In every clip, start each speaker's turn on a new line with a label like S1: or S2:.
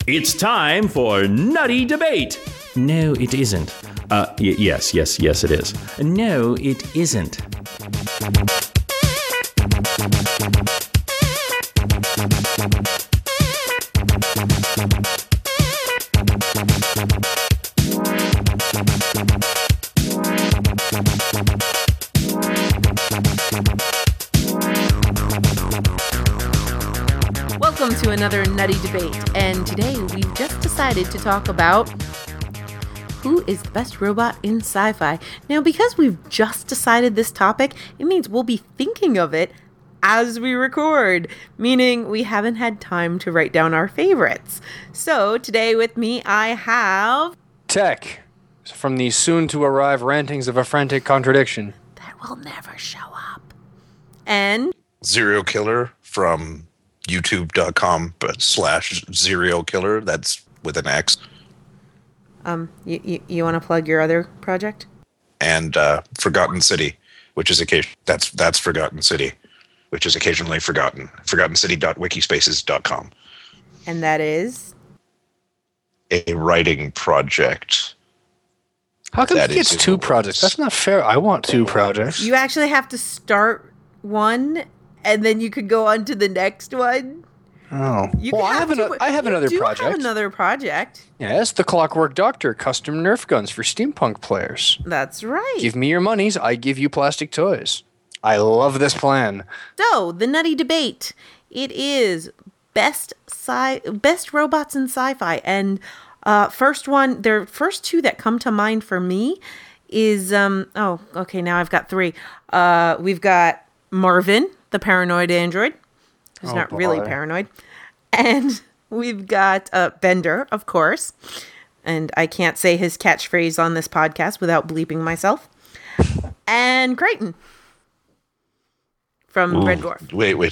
S1: It's time for Nutty Debate. No, it isn't. Yes, it is. No, it isn't.
S2: Welcome to another Nutty Debate, and today we've just decided to talk about who is the best robot in sci-fi. Now, because we've just decided this topic, it means we'll be thinking of it as we record, meaning we haven't had time to write down our favorites. So today with me I have...
S3: Tech, from the soon-to-arrive rantings of a frantic contradiction.
S2: That will never show up. And...
S4: Serial Killer from youtube.com/serial killer. That's with an X.
S2: You want to plug your other project?
S4: And Forgotten City, which is that's Forgotten City, which is occasionally forgotten. ForgottenCity.wikispaces.com.
S2: And that is
S4: a writing project.
S3: How come he gets two projects? That's not fair. I want two projects.
S2: You actually have to start one, and then you could go on to the next one.
S3: Oh. Well, I have another project.
S2: Have another project.
S3: Yes, the Clockwork Doctor custom Nerf guns for steampunk players.
S2: That's right.
S3: Give me your monies, I give you plastic toys. I love this plan.
S2: So, the Nutty Debate. It is best robots in sci-fi. And first two that come to mind for me is, now I've got three. We've got Marvin, the paranoid android, who's not really paranoid. And we've got Bender, of course. And I can't say his catchphrase on this podcast without bleeping myself. And Crichton from Red Dwarf.
S4: Wait.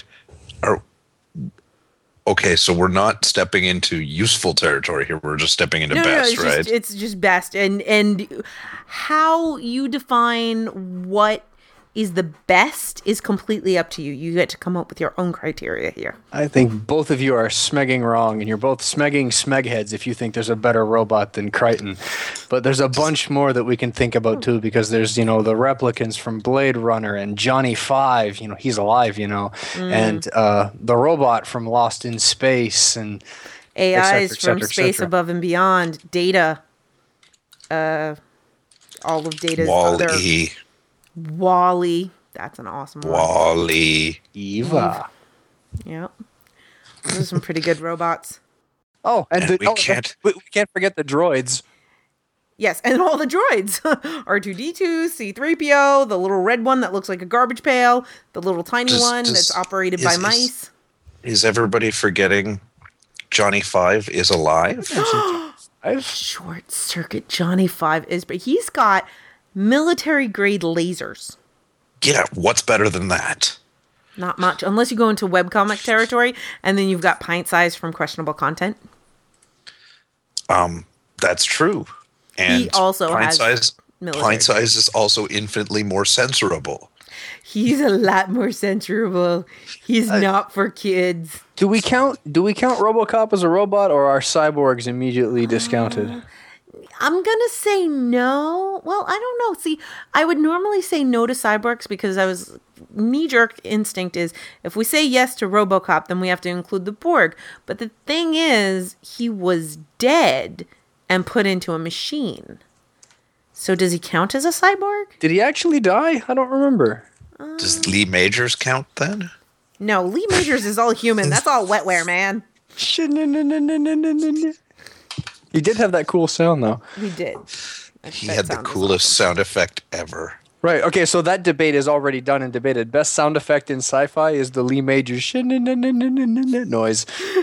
S4: Okay, so we're not stepping into useful territory here. We're just stepping into best, right?
S2: It's just best. And how you define what is the best is completely up to you. You get to come up with your own criteria here.
S3: I think both of you are smegging wrong, and you're both smegging smegheads if you think there's a better robot than Crichton. But there's a bunch more that we can think about too, because there's, the replicants from Blade Runner and Johnny Five, he's alive, and the robot from Lost in Space and
S2: AIs from Space Above and Beyond, Data, all of Data's other... Wally. That's an awesome one.
S4: Wally.
S3: Eva.
S2: Yep. Those are some pretty good robots.
S3: Oh, and we can't forget the droids.
S2: Yes, and all the droids. R2-D2, C-3PO, the little red one that looks like a garbage pail, the little tiny one that's operated by mice.
S4: Is everybody forgetting Johnny Five is alive?
S2: Short Circuit Johnny Five is, but he's got military-grade lasers.
S4: Yeah, what's better than that?
S2: Not much, unless you go into webcomic territory, and then you've got pint size from questionable content.
S4: That's true. And
S2: he also
S4: pint
S2: has
S4: size.
S2: Military.
S4: Pint size is also infinitely more censorable.
S2: He's a lot more censorable. He's not for kids.
S3: Do we count RoboCop as a robot, or are cyborgs immediately discounted?
S2: I'm going to say no. Well, I don't know. See, I would normally say no to cyborgs because knee-jerk instinct is if we say yes to RoboCop, then we have to include the Borg. But the thing is, he was dead and put into a machine. So does he count as a cyborg?
S3: Did he actually die? I don't remember.
S4: Does Lee Majors count then?
S2: No, Lee Majors is all human. That's all wetware, man.
S3: He did have that cool sound, though.
S2: He did.
S4: He had the coolest sound effect ever.
S3: Right, okay, so that debate is already done and debated. Best sound effect in sci-fi is the Lee Majors noise.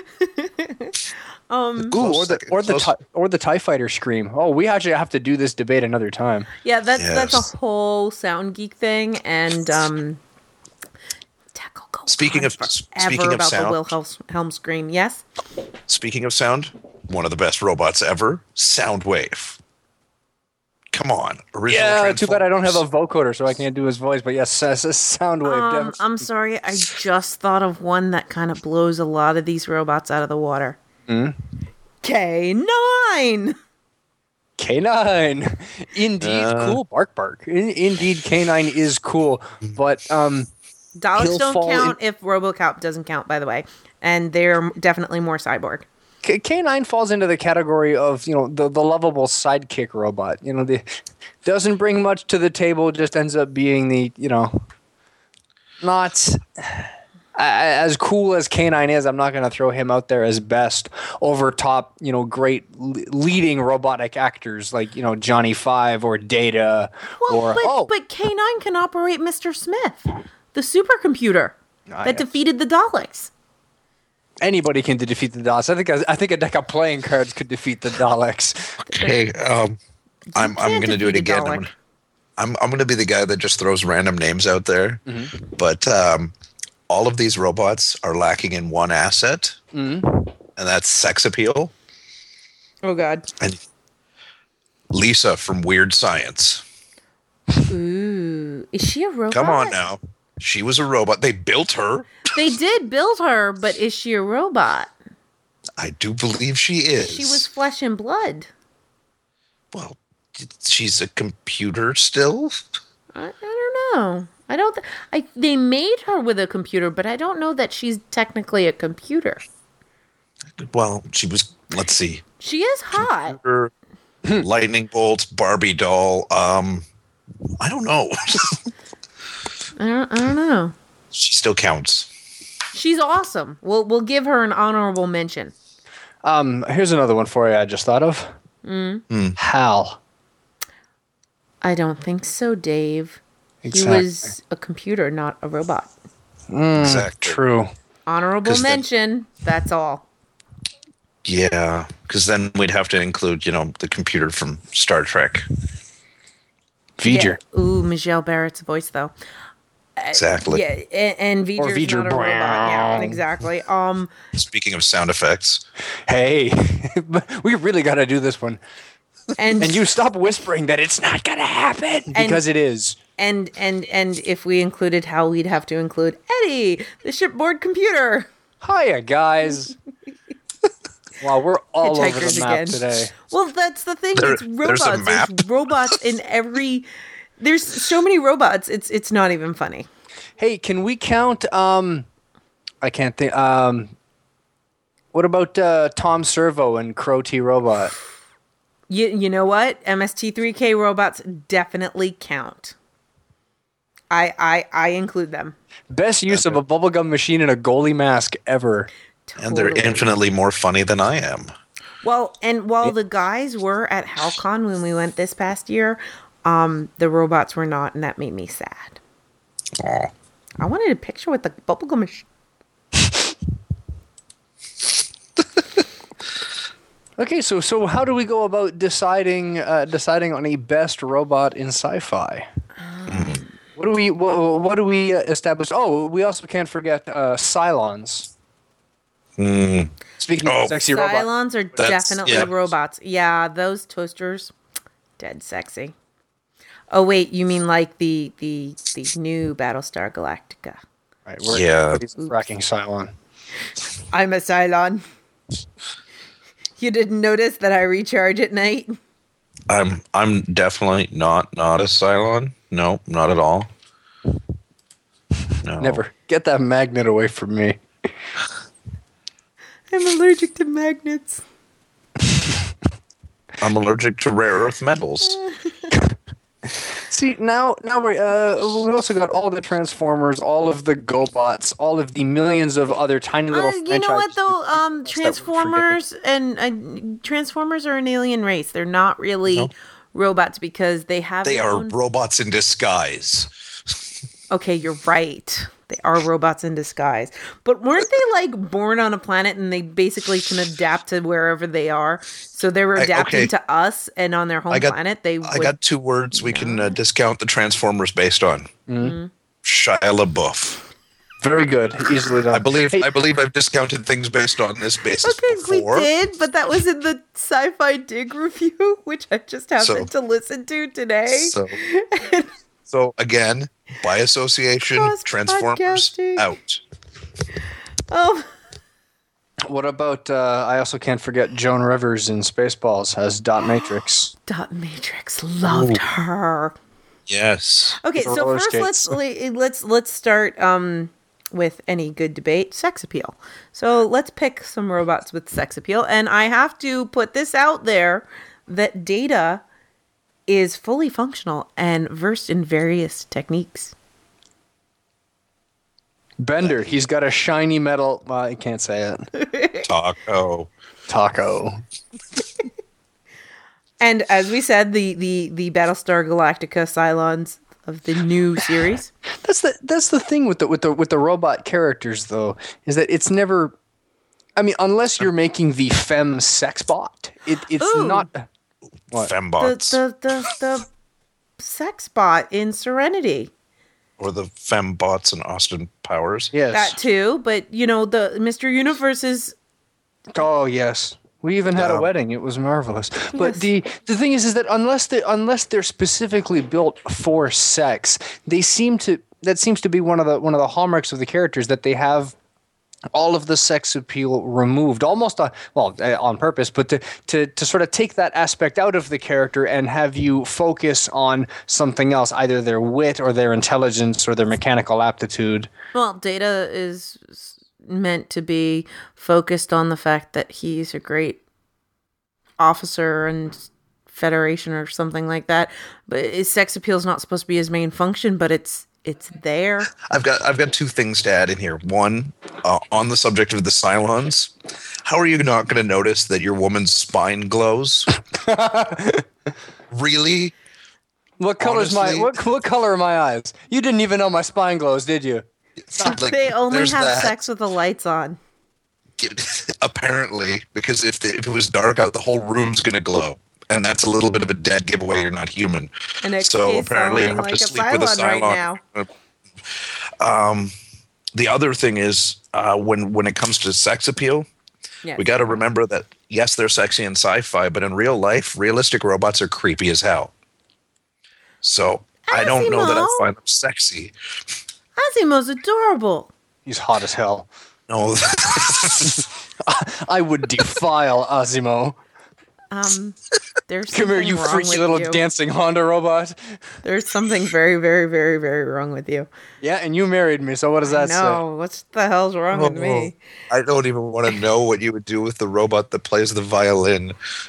S3: Or the TIE Fighter scream. Oh, we actually have to do this debate another time.
S2: Yeah, that's a whole sound geek thing, and
S4: Speaking of
S2: about
S4: sound,
S2: the Wilhelm scream. Yes.
S4: Speaking of sound, one of the best robots ever, Soundwave. Come on.
S3: Yeah, too bad I don't have a vocoder, so I can't do his voice. But yes, Soundwave.
S2: I'm sorry. I just thought of one that kind of blows a lot of these robots out of the water.
S3: Mm-hmm.
S2: K9.
S3: K9. Indeed, cool. Bark, bark. Indeed, K9 is cool, but
S2: Daleks
S3: he'll
S2: don't
S3: fall
S2: count if RoboCop doesn't count, by the way, and they're definitely more cyborg.
S3: K9 falls into the category of, the lovable sidekick robot. The doesn't bring much to the table, just ends up being the, not as cool as K9 is. I'm not going to throw him out there as best over top, great leading robotic actors like, Johnny Five or Data.
S2: Well, but K9 can operate Mr. Smith, the supercomputer that defeated the Daleks.
S3: Anybody can defeat the Daleks. I think a deck of playing cards could defeat the Daleks.
S4: Okay, I'm going to do it again. I'm going to be the guy that just throws random names out there. Mm-hmm. But all of these robots are lacking in one asset, and that's sex appeal.
S2: Oh, God.
S4: And Lisa from Weird Science.
S2: Ooh. Is she a robot?
S4: Come on now. She was a robot. They built her.
S2: They did build her, but is she a robot?
S4: I do believe she is.
S2: She was flesh and blood.
S4: Well, she's a computer still?
S2: I don't know. They made her with a computer, but I don't know that she's technically a computer.
S4: Well, she was, let's see.
S2: She is hot.
S4: Computer, lightning bolts, Barbie doll. I don't know.
S2: I don't know.
S4: She still counts.
S2: She's awesome. We'll give her an honorable mention.
S3: Here's another one for you I just thought of. Hal.
S2: I don't think so, Dave.
S3: Exactly.
S2: He was a computer, not a robot.
S4: Exactly.
S3: True.
S2: Honorable mention. That's all.
S4: Yeah, because then we'd have to include, the computer from Star Trek.
S3: V'ger.
S2: Yeah. Ooh, Michelle Barrett's voice, though.
S4: Exactly.
S2: Yeah, and V'ger's not a robot. Yeah, exactly.
S4: Speaking of sound effects.
S3: Hey, we really got to do this one.
S2: And
S3: you stop whispering that it's not going to happen, because it is.
S2: And if we included Hal, we'd have to include Eddie, the shipboard computer.
S3: Hiya, guys. Wow, we're all over the map today.
S2: Well, that's the thing. It's robots. There's robots in every... There's so many robots. It's not even funny.
S3: Hey, can we count... I can't think... what about Tom Servo and Crow T Robot?
S2: You know what? MST3K robots definitely count. I include them.
S3: Best use of a bubblegum machine and a goalie mask ever.
S2: Totally.
S4: And they're infinitely more funny than I am.
S2: Well, and while the guys were at HalCon when we went this past year, the robots were not, and that made me sad.
S4: Aw.
S2: I wanted a picture with the bubblegum machine.
S3: Okay, so how do we go about deciding on a best robot in sci-fi? What do we establish? Oh, we also can't forget Cylons. Speaking of sexy robots.
S2: Cylons are definitely robots. Yeah, those toasters, dead sexy. Oh wait, you mean like the new Battlestar Galactica?
S3: Right. He's fracking Cylon.
S2: I'm a Cylon. You didn't notice that I recharge at night?
S4: I'm definitely not a Cylon. No, not at all. No.
S3: Never. Get that magnet away from me.
S2: I'm allergic to magnets.
S4: I'm allergic to rare earth metals.
S3: See, now we also got all the Transformers, all of the GoBots, all of the millions of other tiny little franchises.
S2: You know what though? Transformers and Transformers are an alien race. They're not really robots because they have.
S4: They are robots in disguise.
S2: Okay, you're right. They are robots in disguise. But weren't they like born on a planet and they basically can adapt to wherever they are? So they were adapting to us and on their home planet. I
S4: got two words we can discount the Transformers based on. Mm-hmm. Shia LaBeouf.
S3: Very good. Easily done.
S4: I believe I've discounted things based on this basis before.
S2: We did, but that was in the Sci-Fi Dig review, which I just happened to listen to today.
S4: So again, by association, Transformers out.
S2: Oh.
S3: What about, I also can't forget Joan Rivers in Spaceballs as Dot Matrix.
S2: Dot Matrix, loved her.
S4: Yes.
S2: Okay,
S3: With
S2: so
S3: roller
S2: first
S3: skates.
S2: let's start with any good debate, sex appeal. So let's pick some robots with sex appeal, and I have to put this out there that Data is fully functional and versed in various techniques.
S3: Bender, he's got a shiny metal. Well, I can't say it.
S4: Taco.
S2: And as we said, the Battlestar Galactica Cylons of the new series.
S3: That's the thing with the robot characters, though, is that it's never. I mean, unless you're making the femme sex bot, it's not. What?
S4: Fembots.
S2: The sex bot in Serenity.
S4: Or the fembots in Austin Powers.
S3: Yes.
S2: That too, but the Mr. Universe is.
S3: Oh yes. We even had a wedding. It was marvelous. But the thing is that unless they're specifically built for sex, that seems to be one of the hallmarks of the characters, that they have all of the sex appeal removed, almost on purpose, but to sort of take that aspect out of the character and have you focus on something else, either their wit or their intelligence or their mechanical aptitude.
S2: Well, Data is meant to be focused on the fact that he's a great officer and Federation or something like that. But his sex appeal is not supposed to be his main function, but it's there.
S4: I've got two things to add in here. One, on the subject of the Cylons, how are you not going to notice that your woman's spine glows? Really?
S3: What color's what color are my eyes? You didn't even know my spine glows, did you?
S4: Like,
S2: They only have
S4: that.
S2: sex with the lights on.
S4: Apparently, because if it was dark out, the whole room's going to glow. And that's a little bit of a dead giveaway you're not human.
S2: And it
S4: So
S2: tastes
S4: apparently I
S2: something
S4: have
S2: like
S4: to
S2: a
S4: sleep with a
S2: Cylon right
S4: Cylon. The other thing is, when it comes to sex appeal,
S2: Yes.
S4: we got to remember that, yes, they're sexy in sci-fi, but in real life, realistic robots are creepy as hell. So I don't know that I
S2: Asimo.
S4: find them sexy.
S2: Asimo's adorable.
S3: He's hot as hell.
S4: No,
S3: I would defile Asimo.
S2: There's
S3: Come here,
S2: something
S3: you
S2: wrong
S3: freaky
S2: with
S3: little
S2: you.
S3: dancing Honda robot.
S2: There's something very, very, very, very wrong with you.
S3: Yeah, and you married me, so what does that say?
S2: No, what the hell's wrong with me?
S4: I don't even want to know what you would do with the robot that plays the violin.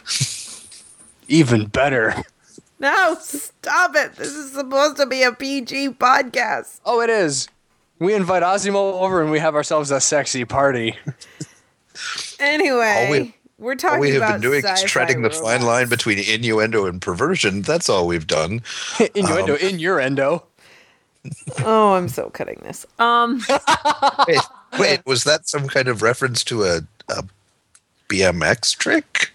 S3: Even better.
S2: No, stop it. This is supposed to be a PG podcast.
S3: Oh, it is. We invite Asimo over and we have ourselves a sexy party.
S2: Anyway, we're talking
S4: All we have
S2: about
S4: been doing is
S2: sci-fi
S4: treading the fine
S2: robots.
S4: line between innuendo and perversion. That's all we've done.
S3: Innuendo, innuendo.
S2: Oh, I'm so cutting this.
S4: Wait, was that some kind of reference to a BMX trick?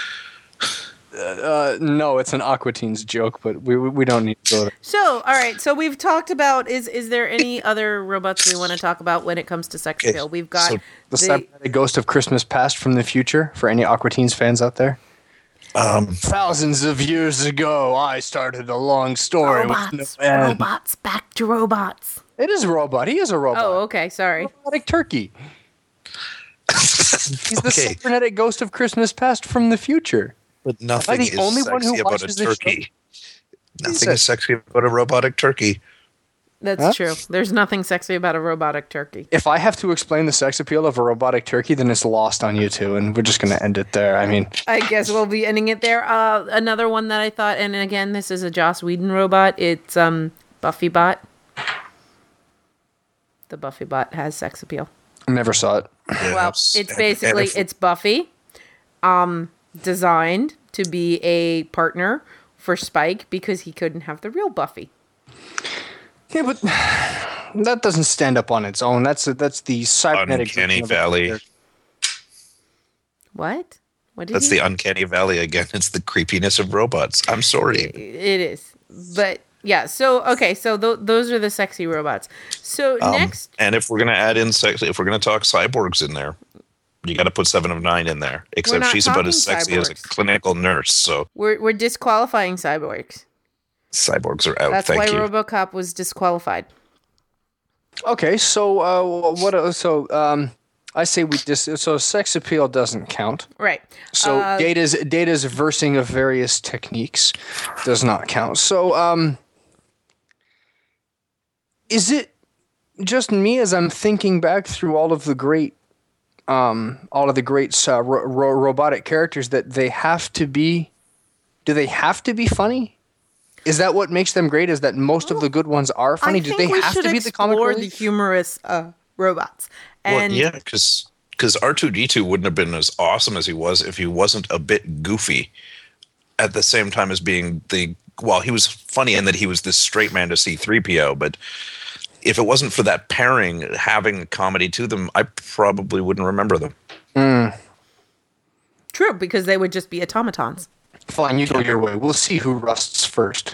S3: No, it's an Aqua Teens joke, but we don't need to go there.
S2: So, all right. So we've talked about, is there any other robots we want to talk about when it comes to sex appeal? We've got
S4: so
S3: The Cybernetic Ghost of Christmas Past from the future, for any Aqua Teens fans out there. Thousands of years ago, I started a long story.
S2: robots,
S3: with no end.
S2: robots, back to robots.
S3: It is a robot. He is a robot.
S2: Oh, okay. Sorry.
S3: Robotic turkey. He's the
S4: Okay.
S3: cybernetic ghost of Christmas past from the future.
S4: But nothing
S3: the
S4: is
S3: only one who
S4: sexy about a
S3: watches this
S4: turkey. Nothing
S3: Jesus.
S4: is sexy about a robotic turkey.
S2: That's true. There's nothing sexy about a robotic turkey.
S3: If I have to explain the sex appeal of a robotic turkey, then it's lost on you two, and we're just going to end it there. I mean,
S2: I guess we'll be ending it there. Another one that I thought, and again, this is a Joss Whedon robot. It's Buffy Bot. The Buffy Bot has sex appeal.
S3: never saw it.
S2: Well, it's basically it's Buffy, designed to be a partner for Spike because he couldn't have the real Buffy.
S3: Yeah, but that doesn't stand up on its own. That's the cybernetic
S4: Uncanny
S3: version of it.
S4: Valley.
S2: What? What did
S4: That's
S2: you?
S4: the uncanny valley again. It's the creepiness of robots. I'm sorry.
S2: It is, but yeah. So okay, so those are the sexy robots. So next,
S4: And if we're gonna add in sex, if we're gonna talk cyborgs in there, you got to put 7 of 9 in there. Except
S2: not
S4: she's about as
S2: talking
S4: sexy as a
S2: cyborgs.
S4: clinical nurse. So
S2: we're disqualifying cyborgs.
S4: cyborgs are out.
S2: That's
S4: Thank
S2: why
S4: you.
S2: RoboCop was disqualified.
S3: Okay, so I say so sex appeal doesn't count.
S2: Right.
S3: So Data's versing of various techniques does not count. So is it just me as I'm thinking back through all of the great robotic characters that they have to be? Do they have to be funny? Is that what makes them great? Is that most of the good ones are funny? Do they have to be the comic relief?
S2: The humorous robots.
S4: And well, yeah, because R2-D2 wouldn't have been as awesome as he was if he wasn't a bit goofy. At the same time as being he was funny in that he was this straight man to C-3PO, but if it wasn't for that pairing having comedy to them, I probably wouldn't remember them.
S2: True, because they would just be automatons.
S3: Fine, you go your way. We'll see who rusts first.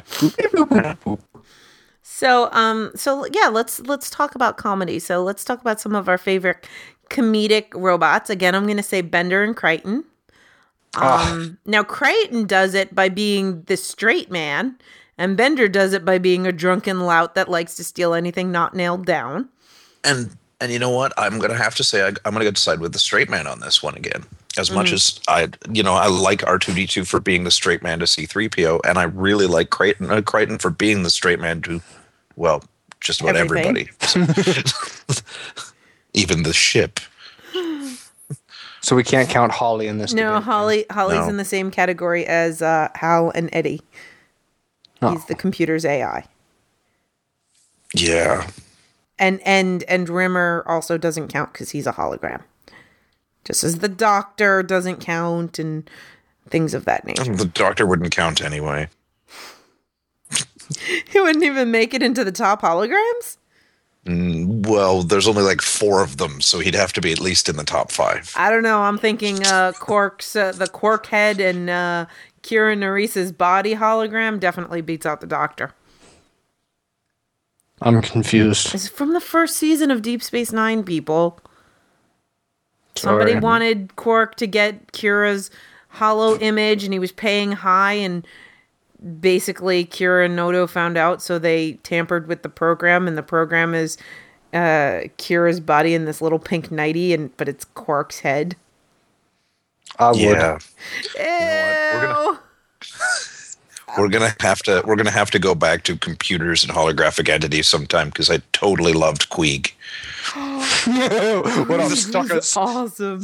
S2: So yeah, let's talk about comedy. So let's talk about some of our favorite comedic robots. Again, I'm going to say Bender and Crichton. Now Crichton does it by being the straight man, and Bender does it by being a drunken lout that likes to steal anything not nailed down.
S4: And you know what? I'm going to have to say I'm going to side with the straight man on this one again. As much as I like R2-D2 for being the straight man to C-3PO, and I really like Crichton for being the straight man to, well, just about everybody. Even the ship.
S3: So we can't count Holly in this.
S2: No,
S3: debate,
S2: Holly's in the same category as Hal and Eddie.
S3: Oh.
S2: He's the computer's AI.
S4: Yeah.
S2: And Rimmer also doesn't count because he's a hologram. Just as the Doctor doesn't count and things of that nature.
S4: The Doctor wouldn't count anyway.
S2: He wouldn't even make it into the top holograms?
S4: Well, there's only like 4 of them, so he'd have to be at least in the top 5.
S2: I don't know. I'm thinking Quark's, the Quark head and Kira Nerese's body hologram definitely beats out the Doctor.
S3: I'm confused.
S2: It's from the first season of Deep Space Nine, people. Somebody wanted Quark to get Kira's hollow image, and he was paying high, and basically Kira and Noto found out, so they tampered with the program, and the program is Kira's body in this little pink nightie, but it's Quark's head.
S3: I would.
S4: Yeah.
S2: Ew.
S4: You know we're gonna have to go back to computers and holographic entities sometime because I totally loved Queeg.
S3: What else?
S2: Awesome.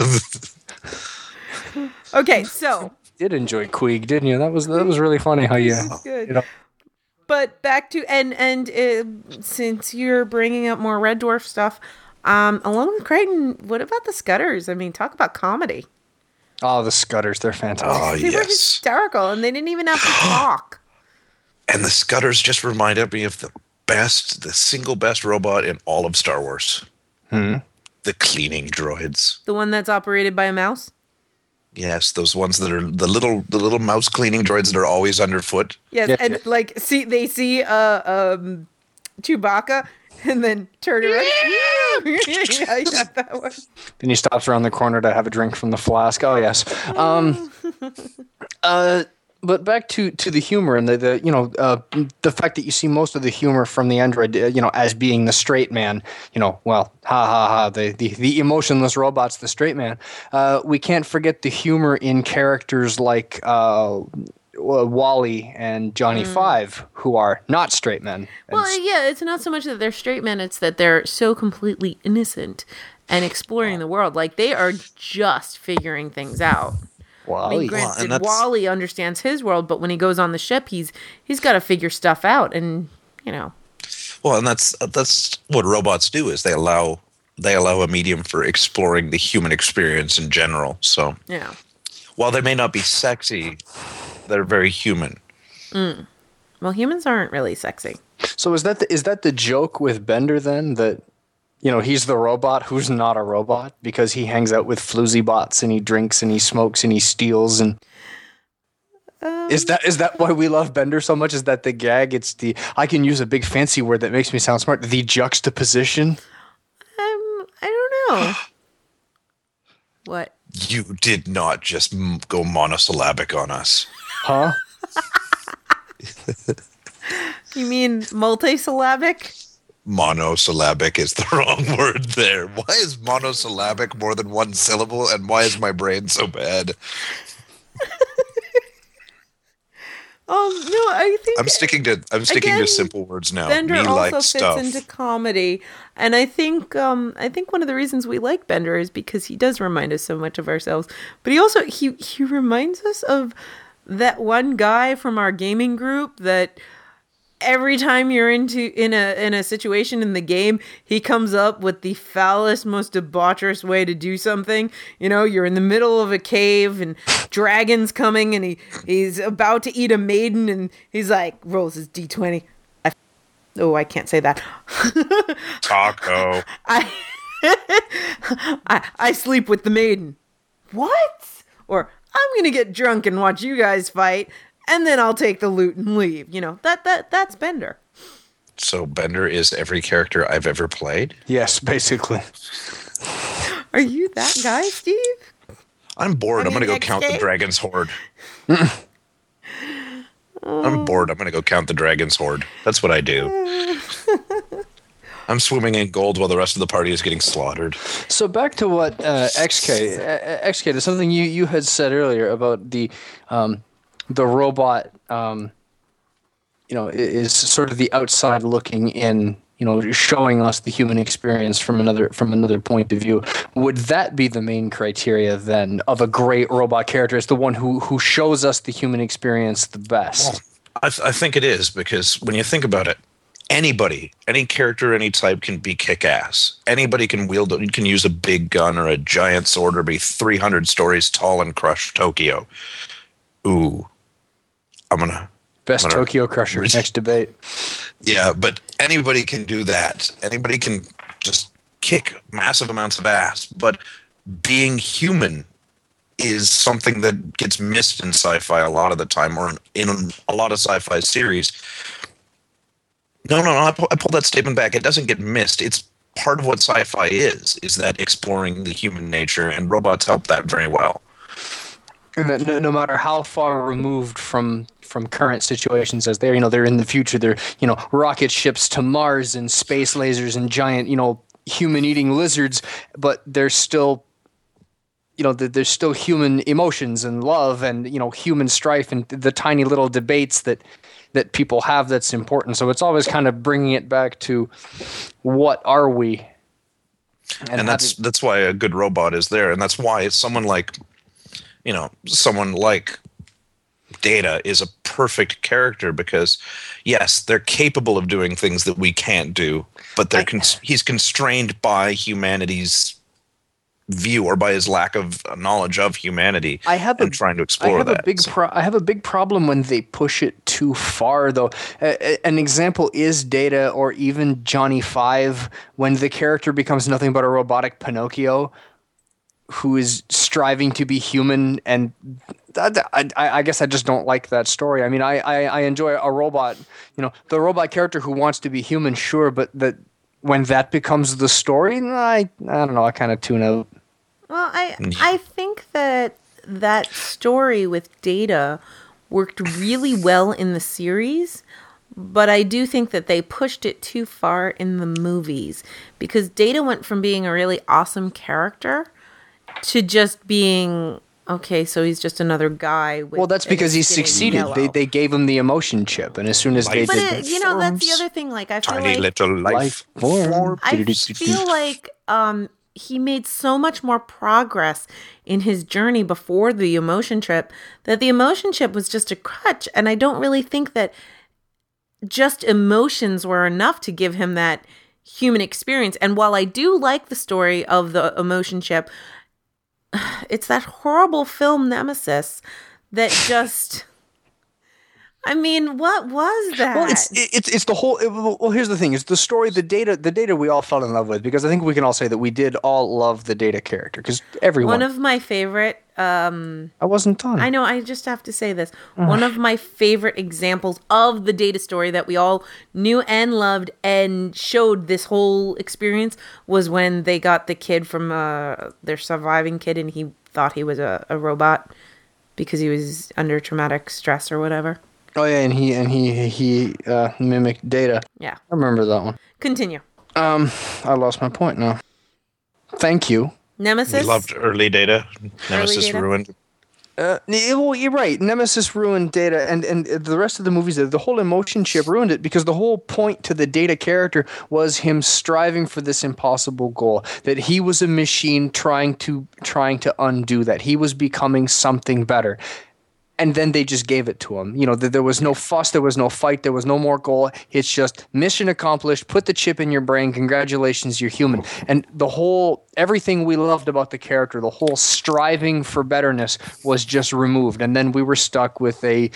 S2: Okay, so
S3: you did enjoy Queeg, didn't you? That was really funny how you.
S2: Good.
S3: You know.
S2: But back to and since you're bringing up more Red Dwarf stuff, along with Crichton, what about the Scudders? I mean, talk about comedy.
S3: Oh, the Scudders, they're fantastic.
S4: Oh,
S2: They were hysterical, and they didn't even have to talk.
S4: And the Scudders just reminded me of the single best robot in all of Star Wars. The cleaning droids.
S2: The one that's operated by a mouse?
S4: Yes, those ones that are the little mouse cleaning droids that are always underfoot.
S2: Yes,
S3: Yes,
S2: and
S3: yes.
S2: like they see Chewbacca and then turn around. Yeah, I got that one.
S3: Then he stops around the corner to have a drink from the flask. Oh yes. But back to the humor and the fact that you see most of the humor from the android, as being the straight man. Well, ha ha ha. The emotionless robot's the straight man. We can't forget the humor in characters like Wally and Johnny Five, who are not straight men.
S2: Well, yeah, it's not so much that they're straight men, it's that they're so completely innocent and exploring the world. Like, they are just figuring things out. I mean, granted, Wally understands his world, but when he goes on the ship, he's got to figure stuff out, and
S4: Well, and that's what robots do, is they allow a medium for exploring the human experience in general. So
S2: yeah.
S4: While they may not be sexy, they're very human.
S2: Well, humans aren't really sexy.
S3: So is that the joke with Bender then, that he's the robot who's not a robot because he hangs out with floozy bots and he drinks and he smokes and he steals and is that why we love Bender so much? Is that the gag? It's I can use a big fancy word that makes me sound smart. The juxtaposition.
S2: I don't know. What?
S4: You did not just go monosyllabic on us.
S3: Huh?
S2: You mean multisyllabic?
S4: monosyllabic is the wrong word there. Why is monosyllabic more than one syllable, and why is my brain so bad?
S2: No, I think
S4: I'm sticking to simple words now.
S2: Bender
S4: Me
S2: also
S4: like
S2: fits
S4: stuff.
S2: into comedy, and I think one of the reasons we like Bender is because he does remind us so much of ourselves. But he also he reminds us of that one guy from our gaming group that every time you're in a situation in the game, he comes up with the foulest, most debaucherous way to do something. You know, you're in the middle of a cave and dragon's coming and he's about to eat a maiden and he's like, rolls his D20. I can't say that.
S4: Taco.
S2: I sleep with the maiden. What? Or I'm gonna get drunk and watch you guys fight. And then I'll take the loot and leave. You know, that's Bender.
S4: So Bender is every character I've ever played?
S3: Yes, basically.
S2: Are you that guy, Steve?
S4: I'm bored. I'm going to go count the dragon's horde. I'm bored. I'm going to go count the dragon's horde. That's what I do. I'm swimming in gold while the rest of the party is getting slaughtered.
S3: So back to what XK, there's something you had said earlier about the robot, is sort of the outside looking in, showing us the human experience from another point of view. Would that be the main criteria then of a great robot character? It's the one who shows us the human experience the best.
S4: Well, I think it is, because when you think about it, anybody, any character, any type can be kick-ass. Anybody can use a big gun or a giant sword or be 300 stories tall and crush Tokyo. Ooh.
S3: Best Tokyo Crusher, next debate.
S4: Yeah, but anybody can do that. Anybody can just kick massive amounts of ass. But being human is something that gets missed in sci-fi a lot of the time, or in a lot of sci-fi series. No, I pull that statement back. It doesn't get missed. It's part of what sci-fi is that exploring the human nature, and robots help that very well.
S3: And no matter how far removed from current situations as they're in the future, they're rocket ships to Mars and space lasers and giant human eating lizards, but there's still there's still human emotions and love and human strife and the tiny little debates that people have that's important. So it's always kind of bringing it back to what are we,
S4: and that's why a good robot is there, and that's why someone like Data is a perfect character, because yes, they're capable of doing things that we can't do, but he's constrained by humanity's view, or by his lack of knowledge of humanity. Trying to explore that.
S3: I have a big problem when they push it too far, though. An example is Data, or even Johnny Five, when the character becomes nothing but a robotic Pinocchio who is striving to be human, and I guess I just don't like that story. I mean, I enjoy a robot, the robot character who wants to be human, sure, but when that becomes the story, I don't know, I kind of tune out.
S2: Well, I think that story with Data worked really well in the series, but I do think that they pushed it too far in the movies, because Data went from being a really awesome character to just being, okay, so he's just another guy.
S3: Well, that's because he succeeded. They gave him the emotion chip, and as soon as
S2: that's the other thing. Like, I feel
S4: tiny little life form.
S2: I feel like he made so much more progress in his journey before the emotion chip, that the emotion chip was just a crutch, and I don't really think that just emotions were enough to give him that human experience. And while I do like the story of the emotion chip, it's that horrible film Nemesis that just, I mean, what was that?
S3: Well, it's the whole. Well, here's the thing: is the story, the data we all fell in love with, because I think we can all say that we did all love the Data character, because everyone.
S2: One of my favorite.
S3: I wasn't done.
S2: I know. I just have to say this. One of my favorite examples of the Data story that we all knew and loved and showed this whole experience was when they got the kid from their surviving kid, and he thought he was a robot because he was under traumatic stress or whatever.
S3: Oh yeah, and he mimicked Data.
S2: Yeah.
S3: I remember that one.
S2: Continue.
S3: I lost my point now. Thank you.
S2: Nemesis.
S4: We loved early Data. Nemesis
S2: Data?
S4: ruined.
S3: Well, you're right. Nemesis ruined Data, and the rest of the movies, the whole emotion chip ruined it because the whole point to the Data character was him striving for this impossible goal. That he was a machine trying to undo that. He was becoming something better. And then they just gave it to him. You know, there was no fuss, there was no fight, there was no more goal. It's just mission accomplished. Put the chip in your brain. Congratulations, you're human. And everything we loved about the character, the whole striving for betterness was just removed. And then we were stuck with an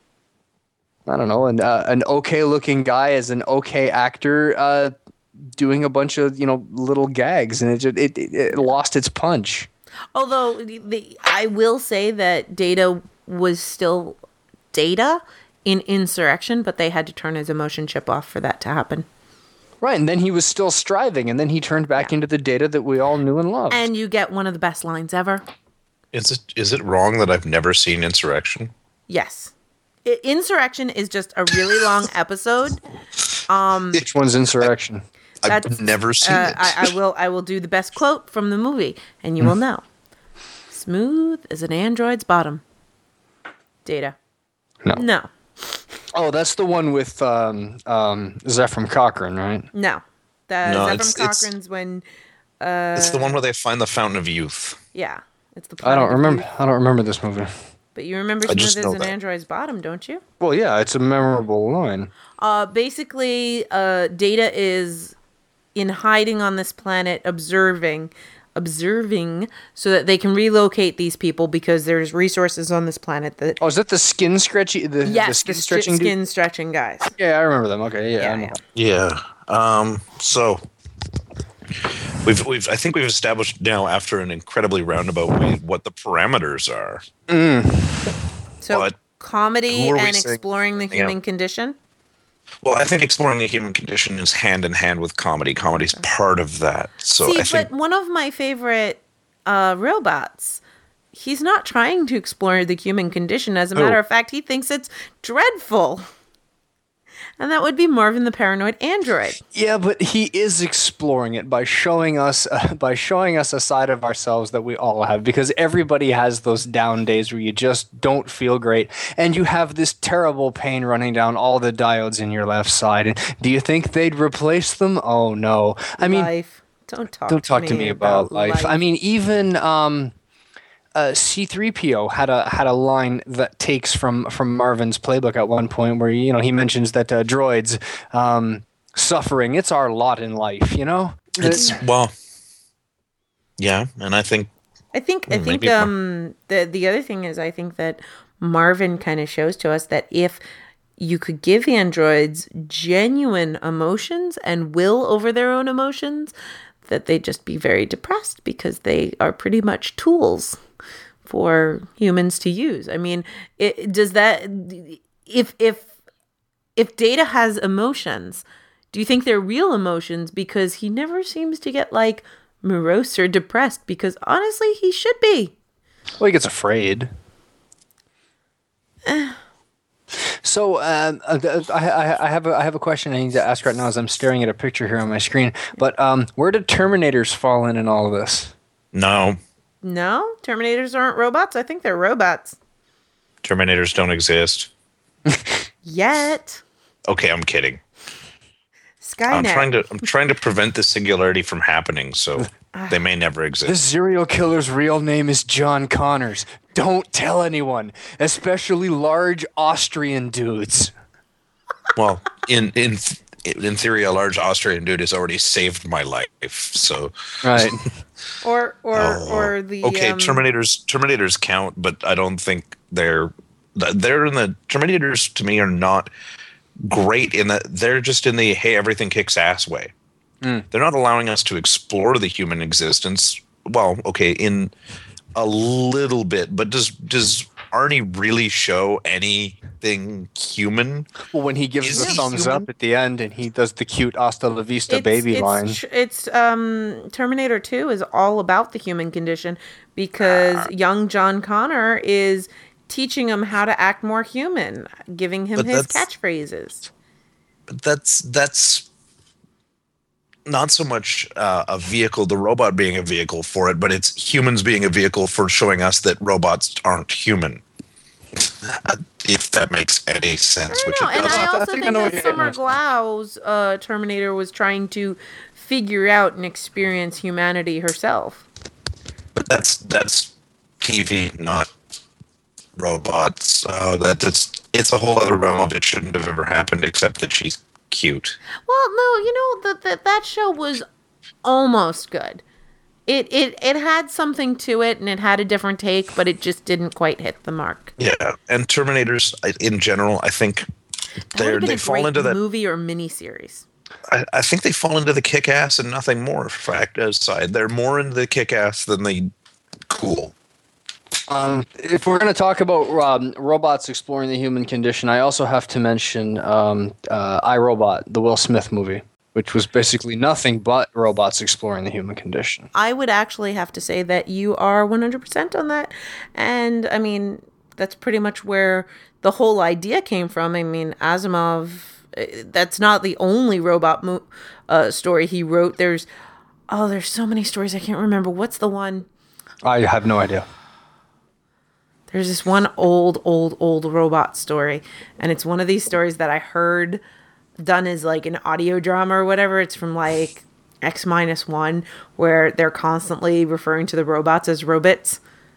S3: okay-looking I as an okay actor doing a bunch of little gags, and it lost its punch.
S2: Although I will say that Data was still Data in Insurrection, but they had to turn his emotion chip off for that to happen.
S3: Right, and then he was still striving, and then he turned back into the Data that we all knew and loved.
S2: And you get one of the best lines ever.
S4: Is it wrong that I've never seen Insurrection?
S2: Yes. Insurrection is just a really long episode.
S3: Which one's Insurrection?
S4: I've never seen it.
S2: I will do the best quote from the movie, and you will know. Smooth as an android's bottom. Data. No.
S3: Oh, that's the one with Zefram Cochrane, right?
S2: No. Zefram Cochrane's when...
S4: it's the one where they find the Fountain of Youth.
S2: Yeah. It's the
S3: I don't remember this movie.
S2: But you remember Smooth as an android's bottom, don't you?
S3: Well, yeah, it's a memorable line.
S2: Basically, Data is in hiding on this planet, observing so that they can relocate these people because there's resources on this planet that...
S3: Oh, is that the skin stretchy?
S2: Yes,
S3: the skin
S2: stretching guys.
S3: Yeah, I remember them. Okay,
S4: Yeah. So I think we've established now after an incredibly roundabout way what the parameters are.
S2: So
S4: but
S2: comedy and exploring the human condition?
S4: Well, I think exploring the human condition is hand in hand with comedy. Comedy's part of that. So
S2: but one of my favorite robots, he's not trying to explore the human condition. As a matter of fact, he thinks it's dreadful. And that would be Marvin the Paranoid Android.
S3: Yeah, but he is exploring it by showing us a side of ourselves that we all have, because everybody has those down days where you just don't feel great and you have this terrible pain running down all the diodes in your left side. And do you think they'd replace them? Oh no. I mean,
S2: life. Don't talk
S3: to me about life. I mean, even C-3PO had a line that takes from Marvin's playbook at one point where he mentions that droids suffering, it's our lot in life,
S4: It's yeah, and I think
S2: the other thing is I think that Marvin kind of shows to us that if you could give androids genuine emotions and will over their own emotions, that they'd just be very depressed because they are pretty much tools for humans to use. I mean, if Data has emotions, do you think they're real emotions? Because he never seems to get like morose or depressed, because honestly, he should be.
S3: Well, he gets afraid. So I have a question I need to ask right now as I'm staring at a picture here on my screen. But where did Terminators fall in all of this?
S4: No,
S2: Terminators aren't robots. I think they're robots.
S4: Terminators don't exist.
S2: Yet.
S4: Okay, I'm kidding.
S2: Skynet.
S4: I'm trying to prevent the singularity from happening, so they may never exist.
S3: This serial killer's real name is John Connors. Don't tell anyone, especially large Austrian dudes.
S4: Well, in theory, a large Austrian dude has already saved my life. So
S3: right.
S2: or the
S4: Terminators count, but I don't think they're in the Terminators. To me, are not great in that they're just in the hey, everything kicks ass way. They're not allowing us to explore the human existence. Well, okay, in a little bit, but does Arnie really show anything human?
S3: Well, when he gives the thumbs up at the end and he does the cute "Hasta la vista, baby" line.
S2: It's Terminator 2 is all about the human condition because young John Connor is teaching him how to act more human, giving him his catchphrases.
S4: But that's not so much a vehicle, the robot being a vehicle for it, but it's humans being a vehicle for showing us that robots aren't human. If that makes any sense.
S2: I don't know, and I also think that Summer Glau's Terminator was trying to figure out and experience humanity herself.
S4: But that's TV, not robots. It's a whole other realm of it shouldn't have ever happened, except that she's cute.
S2: Well, no, that show was almost good. It had something to it, and it had a different take, but it just didn't quite hit the mark.
S4: Yeah, and Terminators in general, I think they fall into that
S2: movie or miniseries.
S4: I think they fall into the kick-ass and nothing more fact side. They're more into the kick-ass than the cool.
S3: If we're going to talk about robots exploring the human condition, I also have to mention iRobot, the Will Smith movie, which was basically nothing but robots exploring the human condition.
S2: I would actually have to say that you are 100% on that. And, I mean, that's pretty much where the whole idea came from. I mean, Asimov, that's not the only robot story he wrote. There's so many stories I can't remember. What's the one?
S3: I have no idea.
S2: There's this one old robot story, and it's one of these stories that I heard done as like an audio drama or whatever. It's from like X-1, where they're constantly referring to the robots as robots.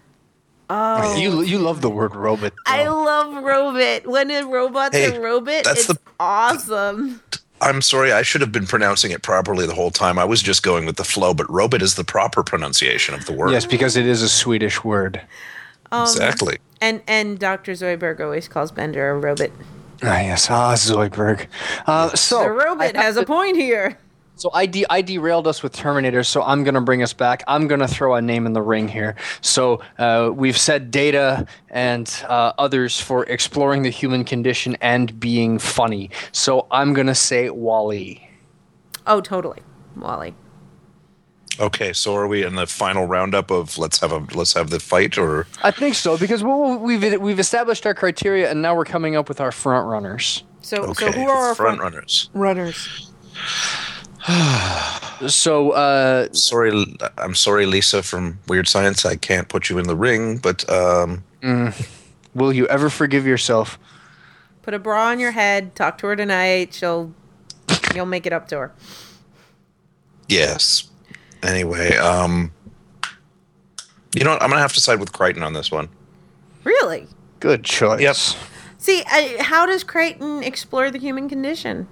S2: Oh,
S3: you love the word robot, though.
S2: I love robot. When a robot's a robot, it's awesome.
S4: I'm sorry, I should have been pronouncing it properly the whole time. I was just going with the flow, but robot is the proper pronunciation of the word.
S3: Yes, because it is a Swedish word.
S4: Exactly.
S2: And Dr. Zoidberg always calls Bender a robot.
S3: Yes, Zoidberg. So
S2: the robot has a point here.
S3: So I derailed us with Terminator, so I'm going to bring us back. I'm going to throw a name in the ring here. So we've said Data and others for exploring the human condition and being funny. So I'm going to say WALL-E.
S2: Oh, totally. WALL-E.
S4: Okay, so are we in the final roundup of let's have the fight, or?
S3: I think so, because we've established our criteria, and now we're coming up with our front runners.
S2: So who are our
S4: front runners?
S3: So
S4: I'm sorry, Lisa from Weird Science. I can't put you in the ring, but
S3: will you ever forgive yourself?
S2: Put a bra on your head. Talk to her tonight. You'll make it up to her.
S4: Yes. Anyway, you know what? I'm gonna have to side with Crichton on this one.
S2: Really?
S3: Good choice.
S4: Yep.
S2: See, how does Crichton explore the human condition?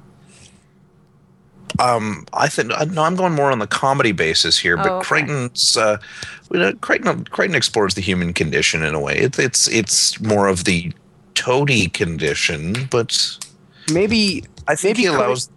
S4: I think no. I'm going more on the comedy basis here, but
S2: okay.
S4: Crichton explores the human condition in a way. It's more of the toady condition, but
S3: maybe
S4: I think he allows.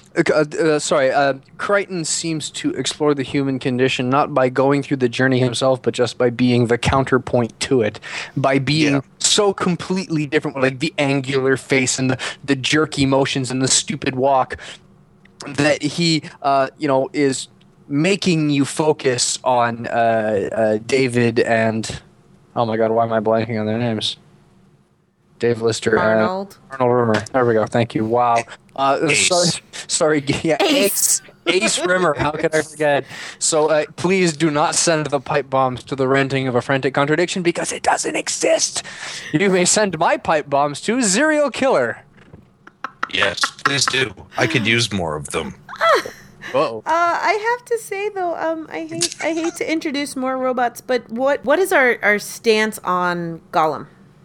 S3: Crichton seems to explore the human condition not by going through the journey himself, but just by being the counterpoint to it, by being so completely different, like the angular face and the jerky motions and the stupid walk, that he, is making you focus on David and, oh my God, why am I blanking on their names? Dave Lister.
S2: Arnold
S3: Rimmer. There we go. Thank you. Wow. Sorry. Yeah,
S2: Ace
S3: Rimmer. How could I forget? So please do not send the pipe bombs to the renting of a frantic contradiction, because it doesn't exist. You may send my pipe bombs to Serial Killer.
S4: Yes, please do. I could use more of them.
S3: Uh-oh.
S2: I have to say though, I hate to introduce more robots, but what is our stance on Gollum?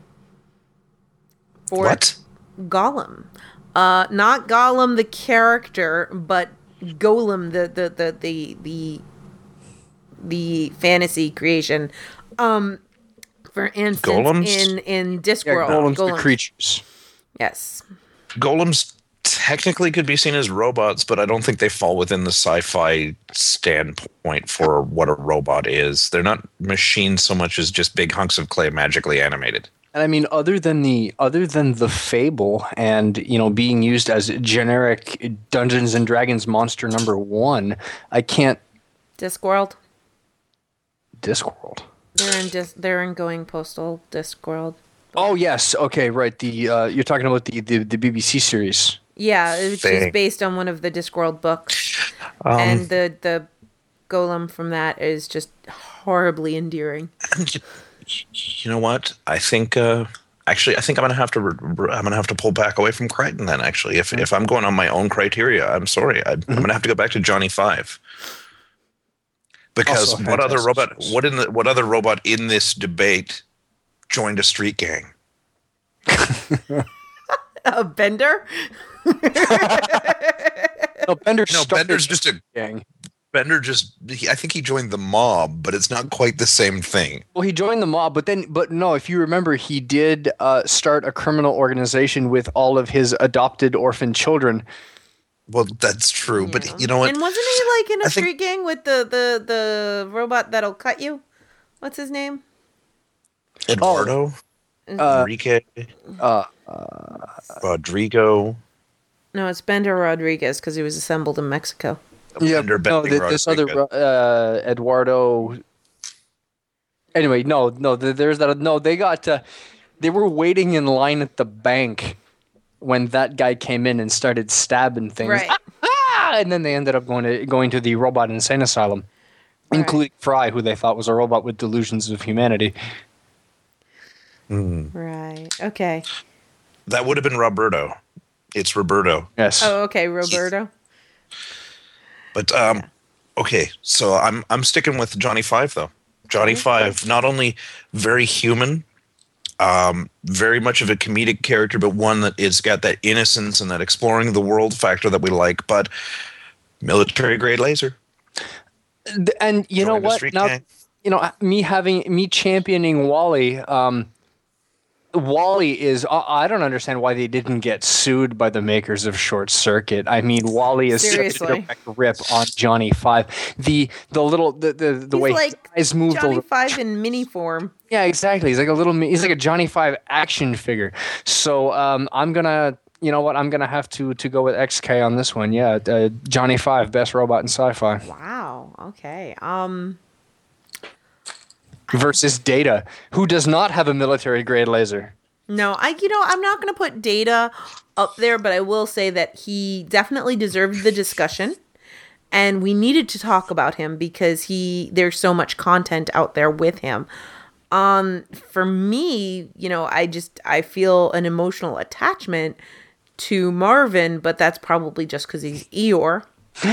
S4: What?
S2: Gollum. Not Gollum the character, but Golem the fantasy creation. For instance,
S4: Golems?
S2: in Discworld.
S3: Golems, the creatures.
S2: Yes.
S4: Golems technically could be seen as robots, but I don't think they fall within the sci-fi standpoint for what a robot is. They're not machines so much as just big hunks of clay magically animated.
S3: And I mean, other than the fable and, being used as generic Dungeons and Dragons monster number 1, I can't.
S2: Discworld. They're in Going Postal Discworld.
S3: Oh yes, okay, right. The you're talking about the BBC series.
S2: Yeah, which is based on one of the Discworld books, and the golem from that is just horribly endearing.
S4: You know what? I think actually, I think I'm gonna have to pull back away from Crichton then. Actually, if I'm going on my own criteria, I'm sorry. I'm gonna have to go back to Johnny Five. Because what other robot in this debate joined a street gang?
S2: A Bender?
S3: No, Bender's
S4: just a
S3: gang.
S4: Bender I think he joined the mob, but it's not quite the same thing.
S3: Well, he joined the mob, but no, if you remember, he did start a criminal organization with all of his adopted orphan children.
S4: Well, that's true, but you know what?
S2: And wasn't he like in a street gang with the robot that'll cut you? What's his name?
S4: Eduardo? Enrique? Rodrigo?
S2: No, it's Bender Rodriguez because he was assembled in Mexico.
S3: Yeah, this other Eduardo. Anyway, there's that. No, they got. They were waiting in line at the bank when that guy came in and started stabbing things.
S2: Right.
S3: And then they ended up going to the robot insane asylum, including Fry, who they thought was a robot with delusions of humanity.
S2: Right. Okay.
S4: That would have been Roberto. It's Roberto.
S3: Yes.
S2: Oh, okay, Roberto.
S4: But okay, so I'm sticking with Johnny Five though. Johnny Five, not only very human, very much of a comedic character, but one that is got that innocence and that exploring the world factor that we like. But military grade laser.
S3: And you know what? Now, me championing Wally. Wally is. I don't understand why they didn't get sued by the makers of Short Circuit. I mean, Wally is such a direct rip on Johnny Five. The way
S2: like
S3: his eyes move.
S2: Johnny Five in mini form.
S3: Yeah, exactly. He's like a Johnny Five action figure. So I'm gonna. You know what? I'm gonna have to go with XK on this one. Yeah, Johnny Five, best robot in sci-fi.
S2: Wow. Okay.
S3: Versus Data, who does not have a military-grade laser.
S2: No, I'm not going to put Data up there, but I will say that he definitely deserved the discussion, and we needed to talk about him because there's so much content out there with him. For me, I feel an emotional attachment to Marvin, but that's probably just because he's Eeyore.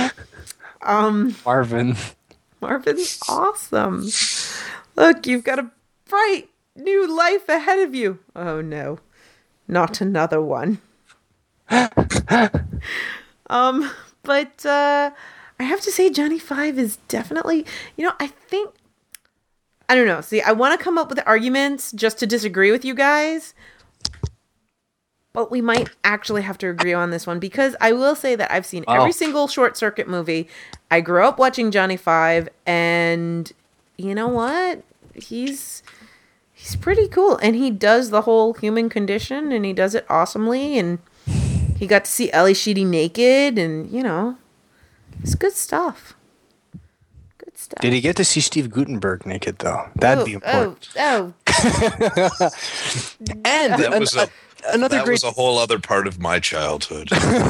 S2: Marvin's awesome. Look, you've got a bright new life ahead of you. Oh no, not another one. But I have to say Johnny Five is definitely, I don't know. See, I want to come up with arguments just to disagree with you guys. But we might actually have to agree on this one because I will say that I've seen every single Short Circuit movie. I grew up watching Johnny Five, and you know what? He's pretty cool, and he does the whole human condition, and he does it awesomely, and he got to see Ellie Sheedy naked, and it's good stuff. Good stuff.
S3: Did he get to see Steve Guttenberg naked though? That'd be important.
S2: Oh.
S3: And
S4: that was a whole other part of my childhood.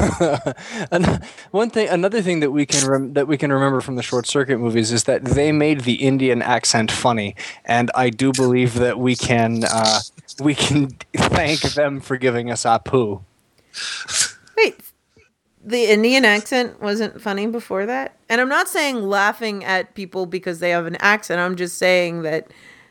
S3: Another thing that we can remember from the Short Circuit movies is that they made the Indian accent funny, and I do believe that we can thank them for giving us Apu.
S2: Wait, the Indian accent wasn't funny before that? And I'm not saying laughing at people because they have an accent. I'm just saying that,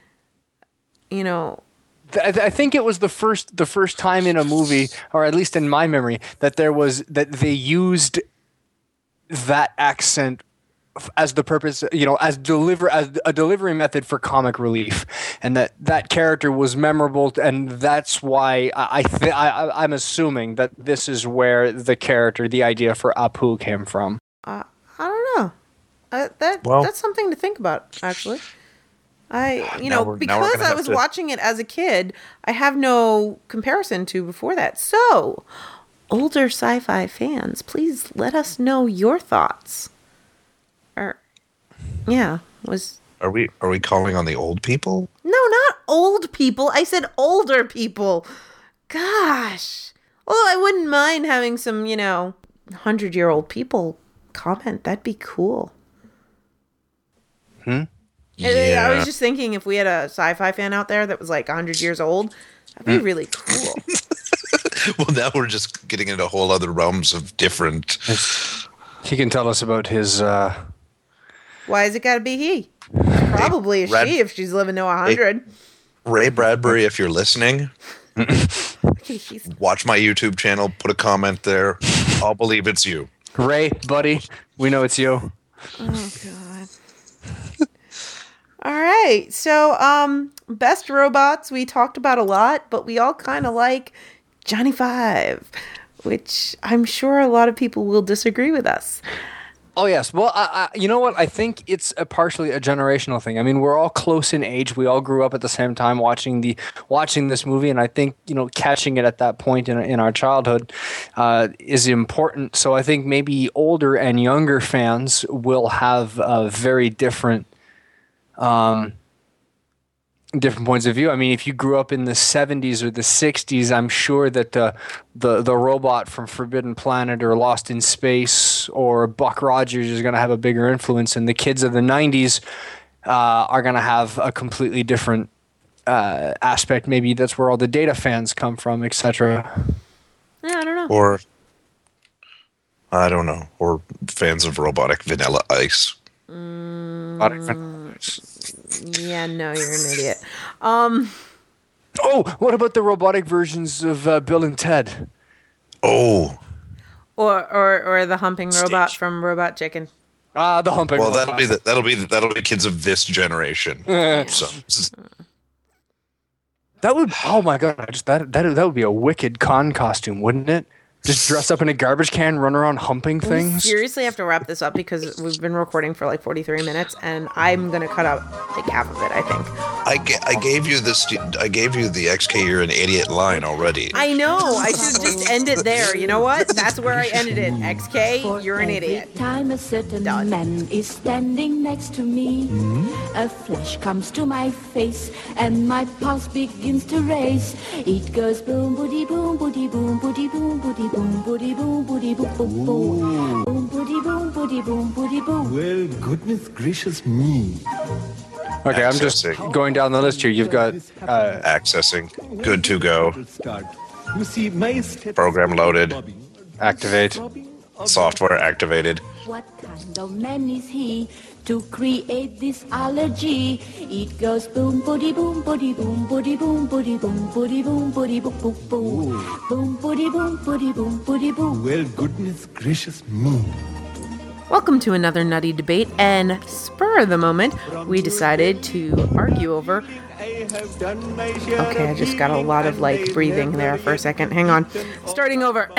S3: I think it was the first time in a movie, or at least in my memory, that they used that accent as the purpose, as a delivery method for comic relief, and that character was memorable, and that's why I'm assuming that this is where the idea for Apu came from.
S2: I don't know. That's something to think about, actually. Because I was watching it as a kid, I have no comparison to before that. So, older sci-fi fans, please let us know your thoughts. Was
S4: Are we calling on the old people?
S2: No, not old people. I said older people. Gosh. Well, I wouldn't mind having some, 100-year-old people comment. That'd be cool.
S4: Yeah.
S2: I was just thinking if we had a sci-fi fan out there that was like 100 years old, that'd be really cool.
S4: Well, now we're just getting into whole other realms of different.
S3: He can tell us about his.
S2: Why has it got to be he? Probably a she if she's living to 100.
S4: Ray Bradbury, if you're listening, watch my YouTube channel. Put a comment there. I'll believe it's you.
S3: Ray, buddy, we know it's you.
S2: Oh God. All right. So, best robots we talked about a lot, but we all kind of like Johnny Five, which I'm sure a lot of people will disagree with us.
S3: Oh, yes. Well, you know what? I think it's partially a generational thing. I mean, we're all close in age. We all grew up at the same time watching this movie, and I think, catching it at that point in our childhood is important. So I think maybe older and younger fans will have very different points of view. I mean, if you grew up in the 70s or the 60s, I'm sure that the robot from Forbidden Planet or Lost in Space or Buck Rogers is going to have a bigger influence, and the kids of the 90s are going to have a completely different aspect. Maybe that's where all the Data fans come from, etc.
S2: Yeah, I don't know.
S4: Or, I don't know. Or fans of Robotic Vanilla Ice.
S2: Yeah, no, you're an idiot.
S3: Oh, what about the robotic versions of Bill and Ted?
S4: Oh.
S2: Or the humping robot from Robot Chicken.
S3: The humping robot.
S4: Well, that'll be kids of this generation. So
S3: that would, oh my God, that would be a wicked con costume, wouldn't it? Just dress up in a garbage can, run around humping things.
S2: We seriously have to wrap this up because we've been recording for like 43 minutes, and I'm gonna cut out like half of it. I think.
S4: I gave you the XK you're an idiot line already.
S2: I know. I should just end it there. You know what? That's where I ended it. XK, you're an idiot.
S5: Every time a certain man is standing next to me, a flash comes to my face and my pulse begins to race. It goes boom, boody, boom, boody, boom, boody, boom, boody. Boom, boody, boom, boody, boom, boom, boom. Boom, boody, boom, boody, boom, boody, boom.
S6: Well, goodness gracious me.
S3: Okay, I'm just going down the list here. You've got
S4: accessing, good to go.
S6: You see, my
S4: program loaded,
S3: activate,
S4: software activated.
S5: What kind of man is he to create this allergy? It goes boom, boody, boom, boody, boom, boody, boom, boody, boom, boody, boom, boody, boom, boom, boom. Boom, boody, boom, boody, boom, boody, boom.
S6: Well, goodness gracious me.
S2: Welcome to another nutty debate, and spur of the moment, we decided to argue over. Okay, I just got a lot of breathing there for a second. Hang on. Starting over.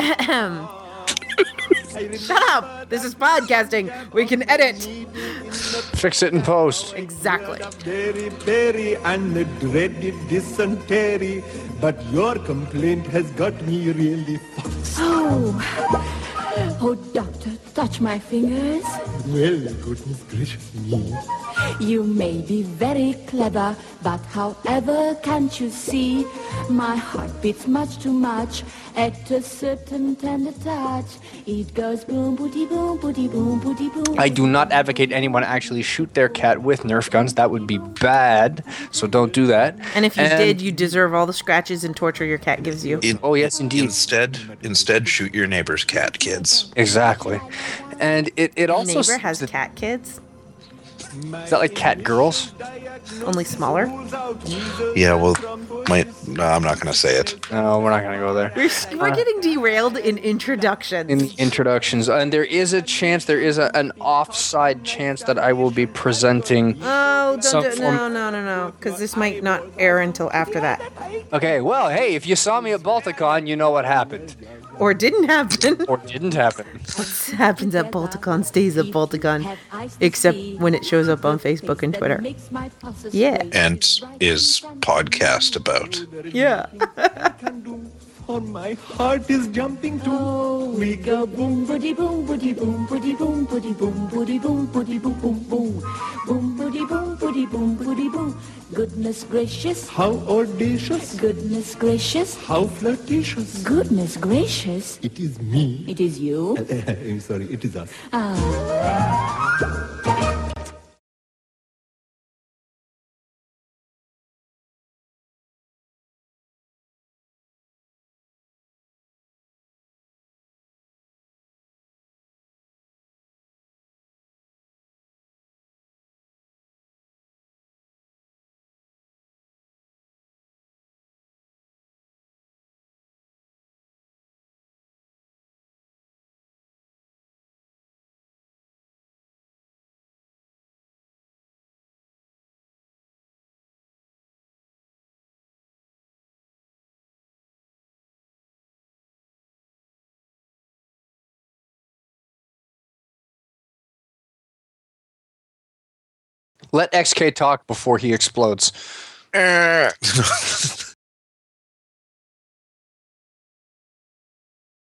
S2: Shut up! This is podcasting. We can edit.
S3: Fix it in post.
S2: Exactly.
S6: Berry and the dreaded dysentery, but your complaint has got me really fussed.
S5: Oh, doctor, touch my fingers.
S6: Well, goodness gracious me.
S5: You may be very clever, but however can't you see? My heart beats much too much at a certain tender touch. It goes boom, booty, boom, booty, boom, booty, boom.
S3: I do not advocate anyone actually shoot their cat with Nerf guns. That would be bad, so don't do that.
S2: And if you did, you deserve all the scratches and torture your cat gives you.
S3: Oh, yes, indeed.
S4: Instead, shoot your neighbor's cat, kids.
S3: Exactly. And it also...
S2: Neighbor has cat kids?
S3: Is that like cat girls?
S2: Only smaller?
S4: Yeah, well, no, I'm not going to say it.
S3: No, we're not going to go there.
S2: We're getting derailed in introductions.
S3: In the introductions. And there is a chance, an offside chance that I will be presenting...
S2: Oh, no, because this might not air until after that.
S3: Okay, well, hey, if you saw me at Balticon, you know what happened.
S2: Or didn't happen.
S3: What
S2: happens at Balticon stays at Balticon, except when it shows up on Facebook and Twitter. Yeah.
S4: And is podcast about.
S2: Yeah.
S6: For my heart is jumping too.
S5: Oh, we go boom, boody, boom, boody, boom, boody, boom, boody, boom, boody, boom, boody, boom, boom, boom. Boom, boody, boom, boody, boom-boody, boom-boody, boom. Goodness gracious.
S6: How audacious.
S5: Goodness gracious.
S6: How flirtatious.
S5: Goodness gracious.
S6: It is me.
S5: It is you.
S6: I'm sorry, it is us.
S3: Let XK talk before he explodes.